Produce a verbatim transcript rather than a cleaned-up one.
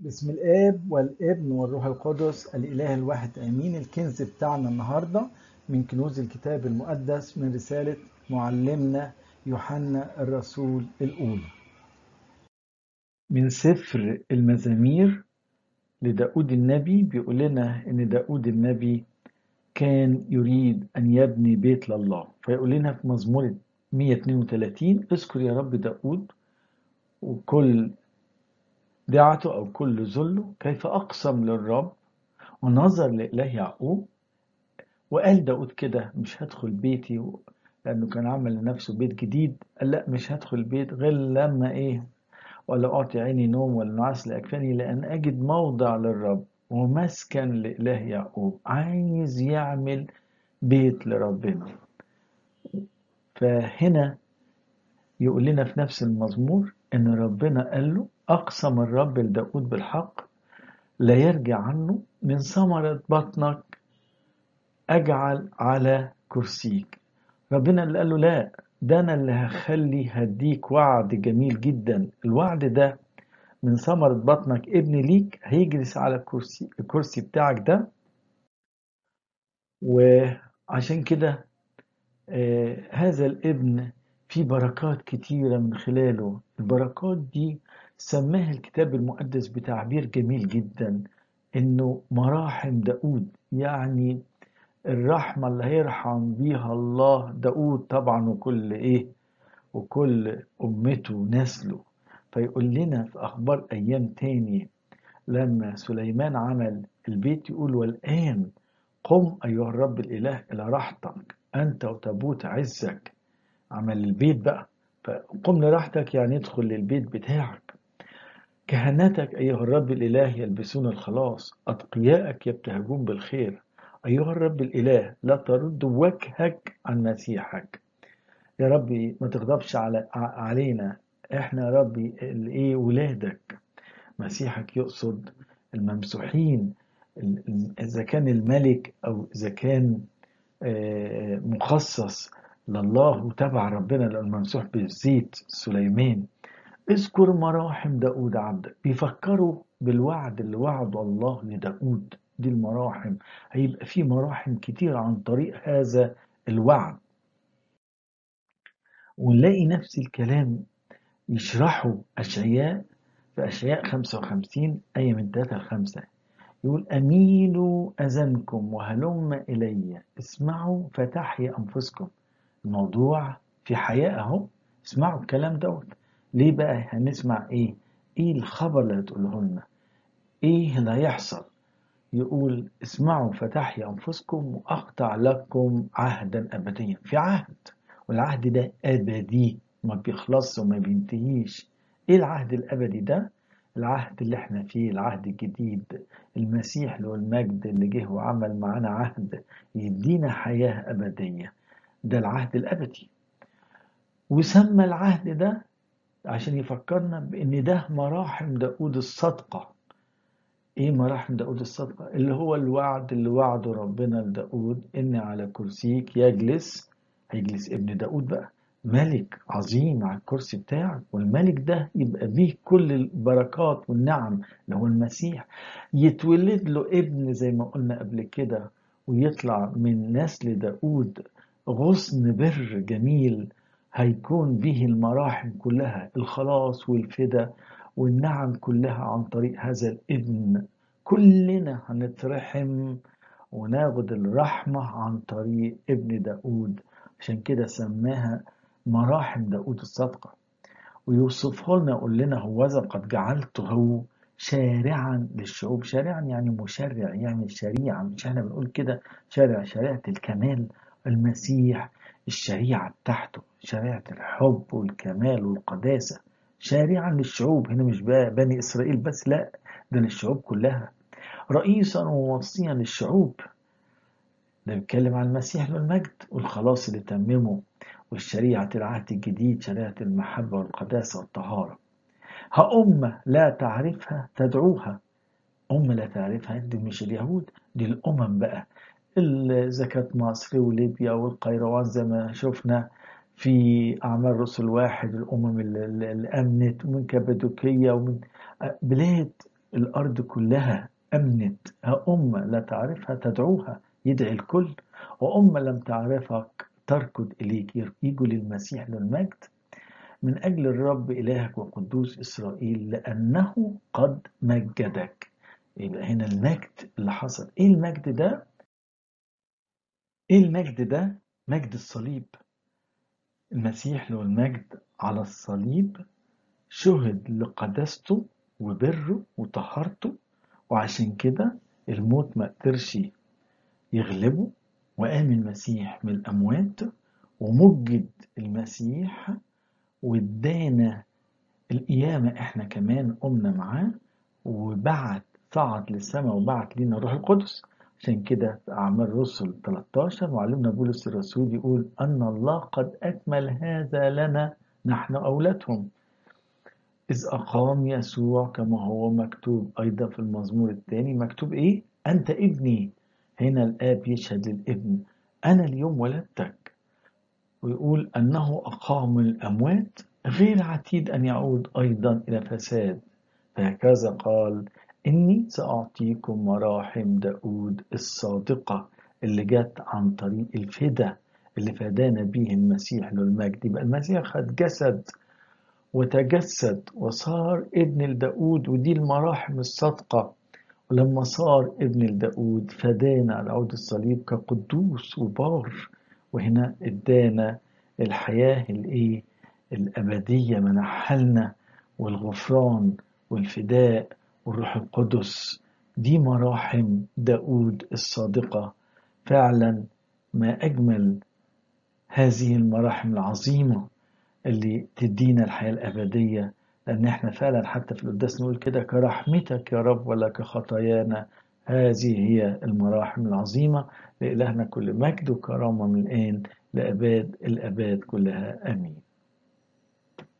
باسم الآب والابن والروح القدس الإله الواحد آمين. الكنز بتاعنا النهاردة من كنوز الكتاب المقدس من رسالة معلمنا يوحنا الرسول الأولى، من سفر المزامير لداود النبي. بيقول لنا إن داود النبي كان يريد أن يبني بيت لله، فيقول لنا في مزمور مية واتنين وتلاتين: اذكر يا رب داود وكل دعته أو كل ذله، كيف أقسم للرب ونظر لإله يعقوب. وقال داود كده: مش هدخل بيتي و... لأنه كان عمل لنفسه بيت جديد. قال لا، مش هدخل البيت غير لما إيه، ولا أعطي عيني نوم ولا نعاس لأكفاني، لأن أجد موضع للرب ومسكن لإله يعقوب. عايز يعمل بيت لربنا. فهنا يقول لنا في نفس المزمور إن ربنا قال له: أقسم الرب لداود بالحق لا يرجع عنه، من ثمرة بطنك أجعل على كرسيك. ربنا اللي قال له: لا، ده أنا اللي هخلي هديك وعد جميل جدا. الوعد ده من ثمرة بطنك ابن ليك هيجلس على الكرسي الكرسي بتاعك ده. وعشان كده آه هذا الابن فيه بركات كتيرة من خلاله. البركات دي سماها الكتاب المقدس بتعبير جميل جدا، إنه مراحم داود، يعني الرحمة اللي هيرحم بيها الله داود طبعا، وكل ايه، وكل امته ونسله. فيقول لنا في اخبار ايام تاني لما سليمان عمل البيت، يقول: والآن قم ايها الرب الاله الى راحتك انت وتابوت عزك. عمل البيت بقى، فقم لراحتك يعني ادخل للبيت بتاعك. كهنتك أيها الرب الإله يلبسون الخلاص، أتقياءك يبتهجون بالخير. أيها الرب الإله لا ترد وجهك عن مسيحك. يا ربي ما تغضبش على علينا، احنا يا ربي الايه، ولادك. مسيحك يقصد الممسوحين، اذا كان الملك او اذا كان مخصص لله وتبع ربنا، الممسوح بالزيت سليمان. اذكر مراحم داود عبدك. بيفكروا بالوعد اللي وعده الله لداود. دي المراحم، هيبقى في مراحم كتير عن طريق هذا الوعد. ونلاقي نفس الكلام يشرحه أشعياء في أشعياء خمسة وخمسين آية من ثلاثة ل خمسة. يقول: أميلوا أذنكم وهلم إلي، اسمعوا فتحيا أنفسكم. الموضوع في حياة أهو. اسمعوا الكلام دوت. ليه بقى هنسمع إيه؟ إيه الخبر اللي هتقوله لنا؟ إيه اللي هيحصل؟ يقول: اسمعوا فتحيا أنفسكم وأقطع لكم عهدا أبديا. في عهد، والعهد ده أبدي، ما بيخلصش وما بينتهيش. إيه العهد الأبدي ده؟ العهد اللي احنا فيه، العهد الجديد، المسيح له المجد اللي جه وعمل معانا عهد يدينا حياة أبدية. ده العهد الأبدي. وسمى العهد ده عشان يفكرنا بأن ده مراحم داود الصدقة. ايه مراحم داود الصدقة؟ اللي هو الوعد اللي وعده ربنا لداود: ان على كرسيك يجلس، هيجلس ابن داود بقى، ملك عظيم على الكرسي بتاعك. والملك ده يبقى بيه كل البركات والنعم اللي هو المسيح. يتولد له ابن زي ما قلنا قبل كده، ويطلع من نسل داود غصن بر جميل، هيكون به المراحم كلها، الخلاص والفدا والنعم كلها عن طريق هذا الابن. كلنا هنترحم وناخد الرحمة عن طريق ابن داود. عشان كده سماها مراحم داود الصدقة. ويوصفه لنا، يقول لنا: هوذا قد جعلته شارعا للشعوب. شارعا يعني مشرع، يعني شريعة. مش احنا بنقول كده شارع، شريعة الكمال. المسيح الشريعة بتاعته شريعة الحب والكمال والقداسة. شارعا للشعوب، هنا مش بقى بني إسرائيل بس، لا، ده للشعوب كلها. رئيسا ووصيا للشعوب. ده بيتكلم عن المسيح له المجد والخلاص اللي تممه، والشريعة العهد الجديد، شريعة المحبة والقداسة والطهارة. هأمة لا تعرفها تدعوها. أمة لا تعرفها دي مش اليهود، دي الأمم بقى. إذا كانت مصر وليبيا والقيروان زي ما شفنا في أعمال رسل واحد، الأمم اللي اللي أمنت، ومن كابادوكية ومن بلاد الأرض كلها أمنت، ها أمة لا تعرفها تدعوها، يدعي الكل، وأمة لم تعرفك تركض إليك، يجوا للمسيح له المجد. من أجل الرب إلهك وقدوس إسرائيل لأنه قد مجدك. يبقى هنا المجد اللي حصل. إيه المجد ده؟ إيه المجد ده؟ مجد الصليب. المسيح له المجد على الصليب شهد لقداسته وبره وطهارته، وعشان كده الموت ما قدرش يغلبه، وقام المسيح من الأموات، ومجد المسيح وادانا القيامة، احنا كمان قمنا معاه، وبعت صعد للسماء وبعت لنا الروح القدس. عشان كده في أعمال رسل تلتاشر معلمنا بولس الرسول يقول أن الله قد أكمل هذا لنا نحن أولادهم، إذ أقام يسوع كما هو مكتوب أيضا في المزمور الثاني. مكتوب إيه؟ أنت ابني. هنا الآب يشهد للابن أنا اليوم ولدتك. ويقول أنه أقام الأموات غير عتيد أن يعود أيضا إلى فساد، فهكذا قال إني سأعطيكم مراحم داود الصادقة، اللي جت عن طريق الفدا اللي فدانا به المسيح له المجد. يبقى المسيح خد جسد وتجسد وصار ابن لداود، ودي المراحم الصادقة. ولما صار ابن لداود فدانا على عود الصليب كقدوس وبار، وهنا ادانا الحياة الايه الأبدية، منحلنا والغفران والفداء والروح القدس. دي مراحم داود الصادقة فعلا. ما أجمل هذه المراحم العظيمة اللي تدينا الحياة الأبدية، لأن احنا فعلا حتى في القداس نقول كده كرحمتك يا رب ولا كخطايانا. هذه هي المراحم العظيمة. لإلهنا كل مجد وكرامة من الآن لأباد الأباد كلها، آمين.